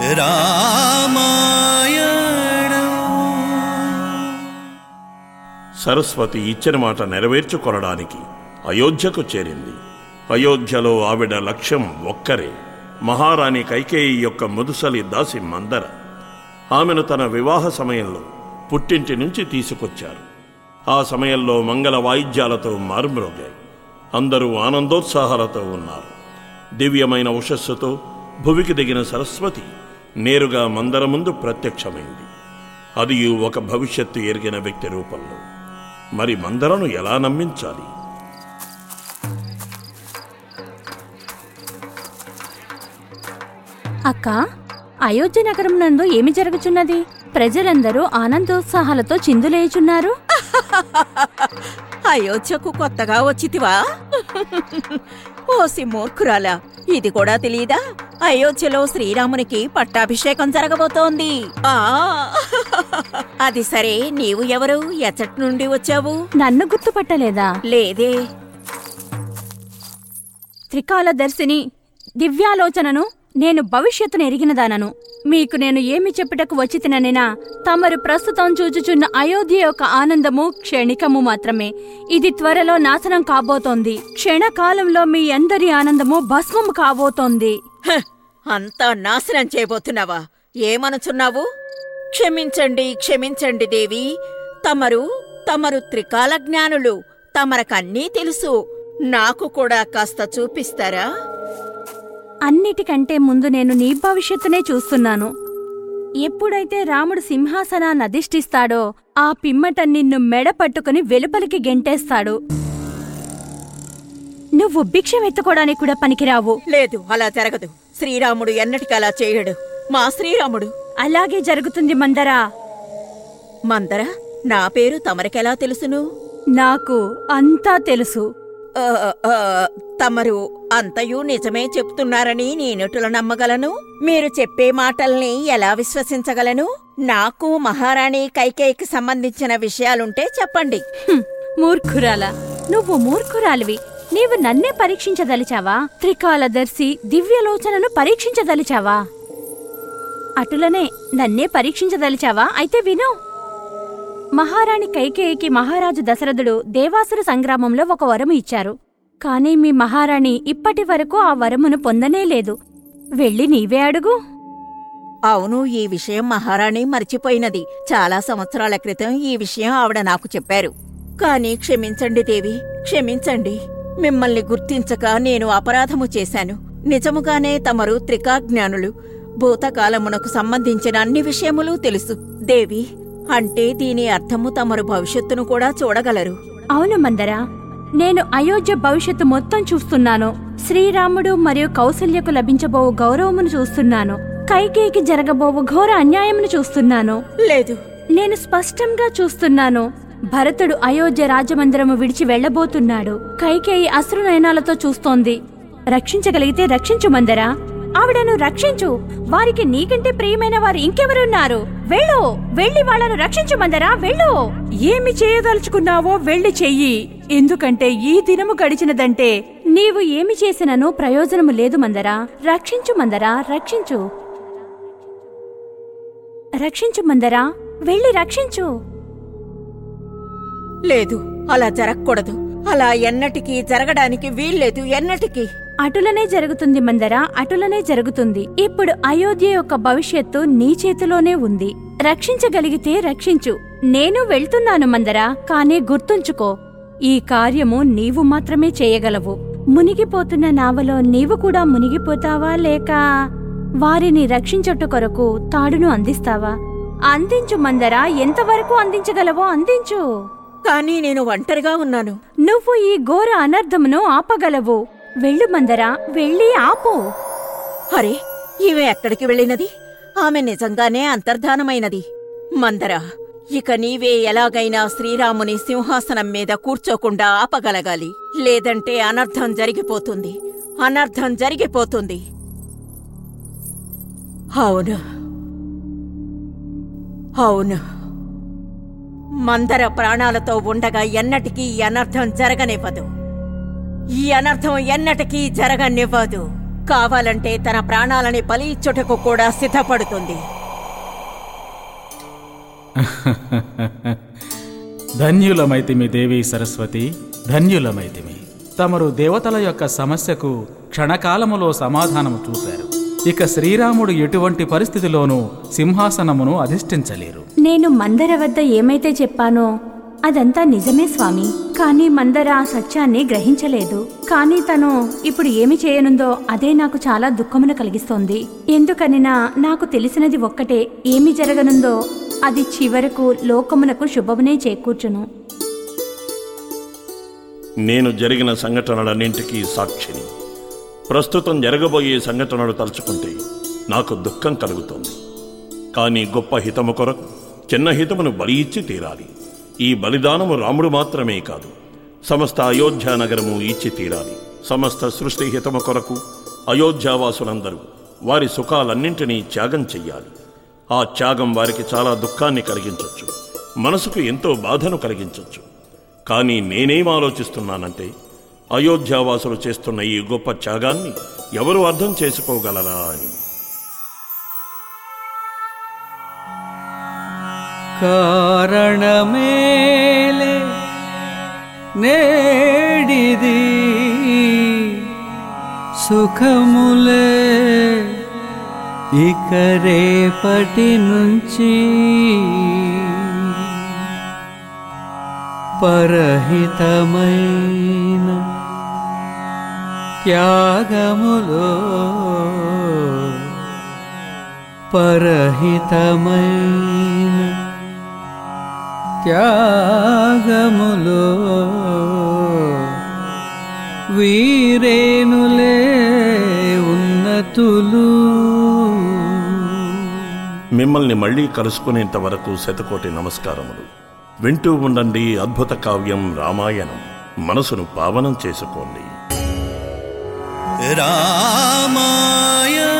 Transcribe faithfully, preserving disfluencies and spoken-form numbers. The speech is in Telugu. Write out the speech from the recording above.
సరస్వతి ఇచ్చిన మాట నెరవేర్చుకొనడానికి అయోధ్యకు చేరింది. అయోధ్యలో ఆవిడ లక్ష్యం ఒక్కరే, మహారాణి కైకేయి యొక్క ముదుసలి దాసి మందర. ఆమెను తన వివాహ సమయంలో పుట్టింటి నుంచి తీసుకొచ్చారు. ఆ సమయంలో మంగళ వాయిద్యాలతో మారుమ్రోగాయి. అందరూ ఆనందోత్సాహాలతో ఉన్నారు. దివ్యమైన ఉషస్సుతో భువికి దిగిన సరస్వతి నేరుగా మందర ముందు ప్రత్యక్షమైంది. అది ఒక భవిష్యత్తు ఎరిగిన వ్యక్తి రూపంలో. మరి మందరను ఎలా నమ్మించాలి? అక్క, అయోధ్య నగరం నందు ఏమి జరుగుచున్నది? ప్రజలందరూ ఆనందోత్సాహాలతో చిందులేయుచున్నారు. అయోధ్యకు కొత్తగా వచ్చితివా? ఓసి మూర్ఖురాలా, ఇది కూడా తెలీదా? అయోధ్యలో శ్రీరామునికి పట్టాభిషేకం జరగబోతోంది. ఆ అది సరే, నీవు ఎవరు? ఎచ్చటి నుండి వచ్చావు? నన్ను గుర్తుపట్టలేదా? లేదే. త్రికాలదర్శిని, దివ్యాలోచనను, నేను భవిష్యత్తును ఎరిగినదానను. మీకు నేను ఏమి చెప్పుటకు వచ్చి తిననేనా? తమరు ప్రస్తుతం చూచుచున్న అయోధ్య యొక్క ఆనందము క్షణికము మాత్రమే. ఇది త్వరలో నాశనం కాబోతోంది. క్షణకాలంలో మీ అందరి ఆనందము భస్మము కాబోతోంది. అంతా నాశనం చేయబోతున్నావా? ఏమనుచున్నావు? క్షమించండి, క్షమించండి దేవి. తమరు తమరు త్రికాల జ్ఞానులు. తమరకన్నీ తెలుసు. నాకు కూడా కాస్త చూపిస్తారా? అన్నిటికంటే ముందు నేను నీ భవిష్యత్తునే చూస్తున్నాను. ఎప్పుడైతే రాముడు సింహాసనాన్ని అధిష్ఠిస్తాడో ఆ పిమ్మట నిన్ను మెడ పట్టుకుని వెలుపలికి గెంటేస్తాడు. నువ్వు భిక్షమెత్తుకోవడానికి కూడా పనికిరావు. లేదు, అలా జరగదు. శ్రీరాముడు ఎన్నటికి అలా చేయడు. మా శ్రీరాముడు అలాగే జరుగుతుంది మందరా. మందర, నా పేరు తమరికెలా తెలుసును? నాకు అంతా తెలుసు. తమరు అంతయూ నిజమే చెప్తున్నారని నేనెటుల నమ్మగలను? మీరు చెప్పే మాటల్ని ఎలా విశ్వసించగలను? నాకు మహారాణి కైకేయికి సంబంధించిన విషయాలుంటే చెప్పండి. మూర్ఖురాలా, నువ్వు మూర్ఖురాలివి. నీవు నన్నే పరీక్షించదలిచావా? త్రికాలదర్శి దివ్యలోచనను పరీక్షించదలిచావా? అటులనే నన్నే పరీక్షించదలిచావా? అయితే విను. మహారాణి కైకేయికి మహారాజు దశరథుడు దేవాసుర సంగ్రామంలో ఒక వరము ఇచ్చారు. కాని మీ మహారాణి ఇప్పటి వరకు ఆ వరమును పొందనేలేదు. వెళ్ళి నీవే అడుగు. అవును, ఈ విషయం మహారాణి మర్చిపోయినది. చాలా సంవత్సరాల క్రితం ఈ విషయం ఆవిడ నాకు చెప్పారు. కాని క్షమించండి దేవి, క్షమించండి. మిమ్మల్ని గుర్తించక నేను అపరాధము చేశాను. నిజముగానే తమరు త్రికాజ్ఞానులు. భూతకాలమునకు సంబంధించిన అన్ని విషయములు తెలుసు. దేవి, అంటే దీని అర్థము తమరు భవిష్యత్తును కూడా చూడగలరు. అవును మందరా, నేను అయోధ్య భవిష్యత్తు మొత్తం చూస్తున్నాను. శ్రీరాముడు మరియు కౌసల్యకు లభించబోవు గౌరవమును చూస్తున్నాను. కైకేయికి జరగబోవు ఘోర అన్యాయమును చూస్తున్నాను. లేదు, నేను స్పష్టంగా చూస్తున్నాను. భరతుడు అయోధ్య రాజమందిరము విడిచి వెళ్లబోతున్నాడు. కైకేయి అశ్రునయనాలతో చూస్తోంది. రక్షించగలిగితే రక్షించు మందరా. ఆవిడను రక్షించు. వారికి నీకంటే ప్రియమైన వారు ఇంకెవరున్నారు? వెళ్ళు, వెళ్ళి వాళ్లను రక్షించు మందరా, వెళ్ళు. ఏమి చేయదలుచుకున్నావో వెళ్ళి చెయ్యి. ఎందుకంటే ఈ దినము గడిచినదంటే నీవు ఏమి చేసినను ప్రయోజనము లేదు మందరా. రక్షించు మందరా, రక్షించు. రక్షించు మందరా, వెళ్ళి రక్షించు. లేదు, అలా జరగకూడదు. అలా ఎన్నటికీ జరగడానికి వీల్లేదు, ఎన్నటికీ. అటులనే జరుగుతుంది మందరా, అటులనే జరుగుతుంది. ఇప్పుడు అయోధ్య యొక్క భవిష్యత్తు నీ చేతిలోనే ఉంది. రక్షించగలిగితే రక్షించు. నేను వెళ్తున్నాను మందరా, కానీ గుర్తుంచుకో, ఈ కార్యము నీవు మాత్రమే చేయగలవు. మునిగిపోతున్న నావలో నీవు కూడా మునిగిపోతావా, లేక వారిని రక్షించట్టు కొరకు తాడును అందిస్తావా? అందించు మందరా, ఎంతవరకు అందించగలవో అందించు. కానీ నేను ఒంటరిగా ఉన్నాను. నువ్వు ఈ ఘోర అనర్థమును ఆపగలవు. వెళ్ళు మందరా, వెళ్ళి ఆపు. అరే, ఈమె ఎక్కడికి వెళ్ళినది? ఆమె నిజంగానే అంతర్ధానమైనది. మందరా, ఇక నీవే ఎలాగైనా శ్రీరాముని సింహాసనం మీద కూర్చోకుండా ఆపగలగాలి. లేదంటే అనర్థం జరిగిపోతుంది, అనర్థం జరిగిపోతుంది. అవును, అవును. మందర ప్రాణాలతో ఉండగా ఎన్నటికీ ఈ అనర్థం జరగనివ్వదు. ఈ అనర్థం ఎన్నటికీ జరగనివ్వదు. కావాలంటే తన ప్రాణాలని బలి ఇచ్చుటకు కూడా సిద్ధపడుతుంది. ధన్యులమైతిమి దేవి సరస్వతి, ధన్యులమైతిమి. తమరు దేవతల యొక్క సమస్యకు క్షణకాలములో సమాధానము చూపారు. ఇక శ్రీరాముడు ఎటువంటి పరిస్థితిలోనూ సింహాసనమును అధిష్ఠించలేరు. నేను మందర వద్ద ఏమైతే చెప్పానో అదంతా నిజమే స్వామి. కానీ మందర ఆ సత్యాన్ని గ్రహించలేదు. కానీ తను ఇప్పుడు ఏమి చేయనుందో అదే నాకు చాలా దుఃఖమును కలిగిస్తోంది. ఎందుకనినా నాకు తెలిసినది ఒక్కటే, ఏమి జరగనుందో అది చివరకు లోకమునకు శుభమునే చేకూర్చును. నేను జరిగిన సంఘటనలన్నింటికీ సాక్షిని. ప్రస్తుతం జరగబోయే సంఘటనలు తలుచుకుంటే నాకు దుఃఖం కలుగుతోంది. కానీ గొప్ప హితము కొరకు చిన్న హితమును బలి ఇచ్చి తీరాలి. ఈ బలిదానము రాముడు మాత్రమే కాదు, సమస్త అయోధ్య నగరము ఇచ్చి తీరాలి. సమస్త సృష్టి హితము కొరకు అయోధ్యావాసులందరూ వారి సుఖాలన్నింటినీ త్యాగం చెయ్యాలి. ఆ త్యాగం వారికి చాలా దుఃఖాన్ని కలిగించవచ్చు, మనసుకు ఎంతో బాధను కలిగించవచ్చు. కానీ నేనేం ఆలోచిస్తున్నానంటే, అయోధ్యావాసులు చేస్తున్న ఈ గొప్ప త్యాగాన్ని ఎవరు అర్థం చేసుకోగలరా అని. కారణమేలే నేడిది సుఖములే ఇక రేపటి నుంచి పరహితమైన త్యాగములో పరహితమైన త్యాగములో వీరేనులే ఉన్నతులు. మిమ్మల్ని మళ్ళీ కలుసుకునేంత వరకు శతకోటి నమస్కారములు. వింటూ ఉండండి అద్భుత కావ్యం రామాయణం. మనసును పావనం చేసుకోండి. రామాయణ